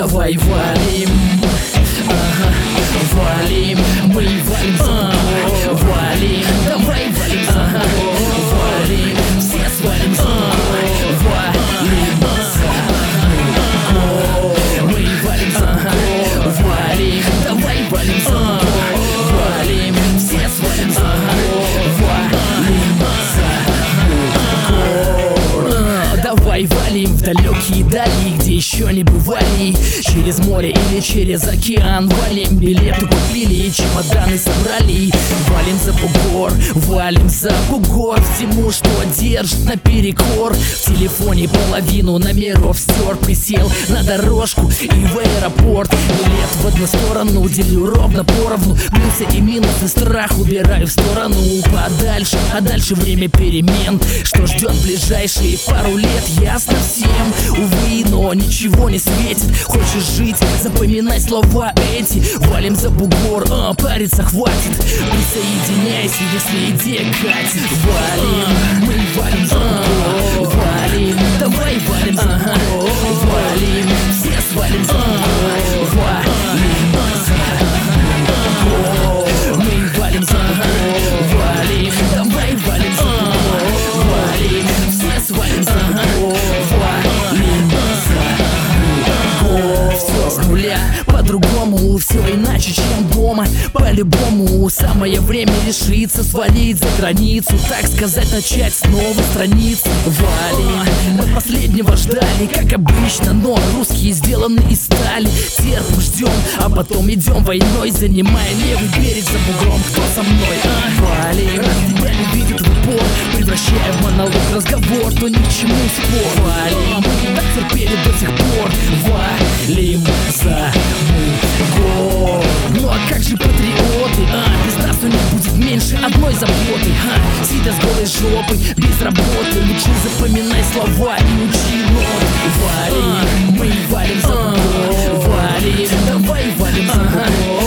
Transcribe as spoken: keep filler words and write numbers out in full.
давай валим, ага, валим, мы валим за бугор, валим, давай валим за бугор, валим, все свалим за бугор, валим за бугор, мы валим за бугор, валим, давай валим за бугор, валим, все свалим за бугор, валим за бугор. Давай валим в далекие дали, где еще не бывали. Через море или через океан валим, билеты купили, чемоданы собрали. Валим за бугор, валим за бугор, всему, что держит наперекор. В телефоне половину номеров стер, присел на дорожку и в аэропорт. Билет в одну сторону делю ровно поровну, плюсы и минусы страх убираю в сторону подальше, а дальше время перемен. Что ждет ближайшие пару лет, ясно всем, увы, но ничего не светит. Хочешь жить, запоминай слова эти. Валим за бугор, а, париться хватит. Присоединяйся, если идея катит. Валим, мы валим за бугор, валим, давай валим за бугор, валим, все свалим за бугор, валим за бугор, мы валим за бугор, валим, давай валим за бугор, валим, все свалим за бугор, валим за бугор. Все с нуля, по-другому, все иначе, чем дома. По-любому, самое время решиться, свалить за границу, так сказать, начать снова страницу. Валим, мы последнего ждали, как обычно, но русские сделаны из стали. Терпим, ждем, а потом идем войной, занимая левый берег за бугром. Кто со мной? А? Валим, раз тебя не видят в упор, превращая в монолог разговор, то ни к чему спор. Валим, мы так терпели до сих пор. Валим за бугор. Ну а как же патриоты? А, без нас у них будет меньше одной заботы. А, сидя с голой жопой, без работы, лучше запоминай слова и учи ноты. Валим, мы валим за бугор, валим, давай валим за бугор,